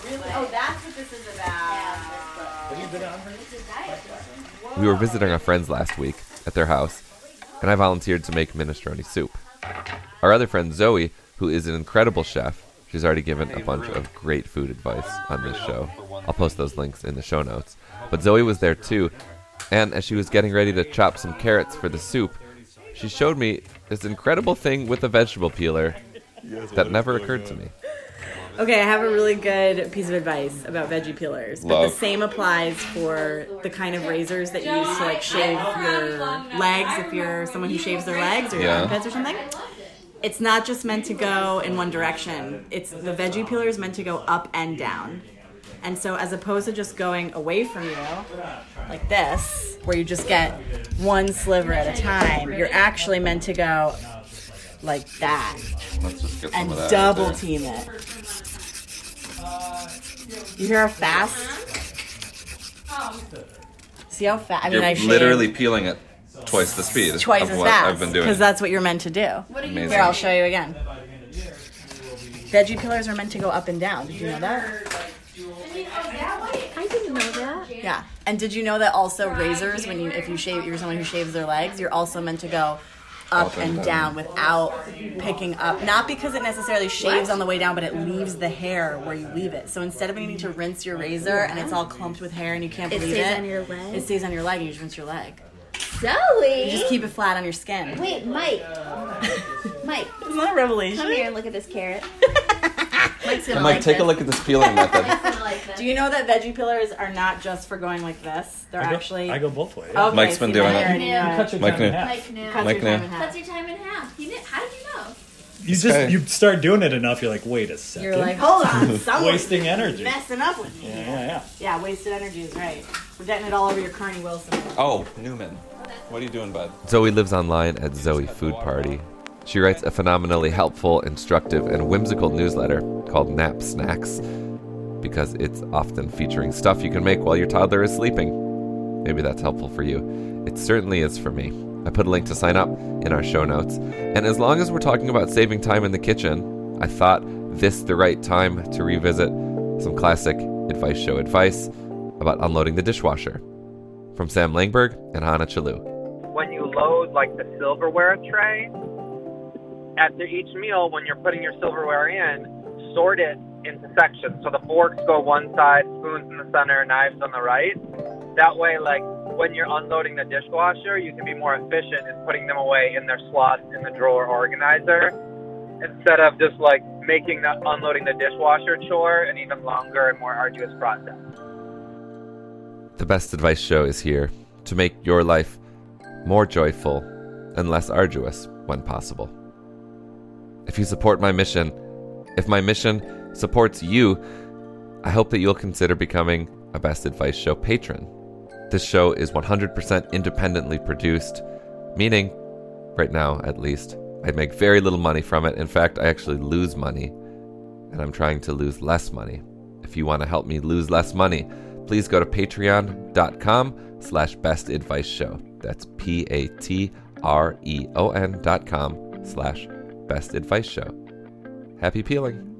Really? Oh, that's what this is about. Have you been on her? We were visiting our friends last week at their house, and I volunteered to make minestrone soup. Our other friend Zoe, who is an incredible chef, she's already given a bunch of great food advice on this show. I'll post those links in the show notes. But Zoe was there too, and as she was getting ready to chop some carrots for the soup, she showed me this incredible thing with a vegetable peeler that never occurred to me. Okay, I have a really good piece of advice about veggie peelers. But the same applies for the kind of razors that you use to like shave your legs if you're someone who shaves their legs or your armpits or something. It's not just meant to go in one direction. The veggie peeler is meant to go up and down. And so as opposed to just going away from you, like this, where you just get one sliver at a time, you're actually meant to go like that. Let's just get some And of that double right there. team it. You hear how fast? See how fast? I mean, I shaved literally peeling it twice the speed twice of as what fast I've been doing. because that's what you're meant to do. Amazing. Here, I'll show you again. Veggie peelers are meant to go up and down. Did you know that? I didn't know that. Yeah. And did you know that also razors, if you're someone who shaves their legs, you're also meant to go up and down without picking up. Not because it necessarily shaves on the way down, but it leaves the hair where you leave it. So instead of needing to rinse your razor and it's all clumped with hair and you can't believe it. It stays on your leg? It stays on your leg and you just rinse your leg. Zoe! You just keep it flat on your skin. Wait, Mike. Mike, Isn't that a revelation? come here and look at this carrot. Mike's gonna Mike, like take this. a look at this peeling method. Mike's gonna like this. Do you know that veggie peelers are not just for going like this? They're actually... I go both ways. Okay, Mike's been see, doing now it. you already know Cut your Mike time in knew. half. Mike knew. Cuts Mike your time knew. in half. Cuts your time in half. How did you know? You just Okay. you start doing it enough, you're like, wait a second. You're like, hold on, someone's Wasting energy. messing up with me. Yeah. Yeah, wasted energy is right. We're getting it all over your Carney Wilson. Oh, Newman. What are you doing, bud? Zoe lives online at Zoe Food Party. She writes a phenomenally helpful, instructive, and whimsical newsletter called Nap Snacks because it's often featuring stuff you can make while your toddler is sleeping. Maybe that's helpful for you. It certainly is for me. I put a link to sign up in our show notes. And as long as we're talking about saving time in the kitchen, I thought this the right time to revisit some classic advice show advice about unloading the dishwasher. From Sam Langberg and Hannah Chalou. When you load like the silverware tray, after each meal, when you're putting your silverware in, sort it into sections. So the forks go one side, spoons in the center, knives on the right. That way, like, when you're unloading the dishwasher, you can be more efficient in putting them away in their slots in the drawer organizer instead of just, like, making the unloading the dishwasher chore an even longer and more arduous process. The Best Advice Show is here to make your life more joyful and less arduous when possible. If you support my mission, if my mission supports you, I hope that you'll consider becoming a Best Advice Show patron. This show is 100% independently produced, meaning, right now at least, I make very little money from it. In fact, I actually lose money, and I'm trying to lose less money. If you want to help me lose less money, please go to patreon.com/bestadviceshow. That's patreon.com/bestadviceshow. Happy peeling.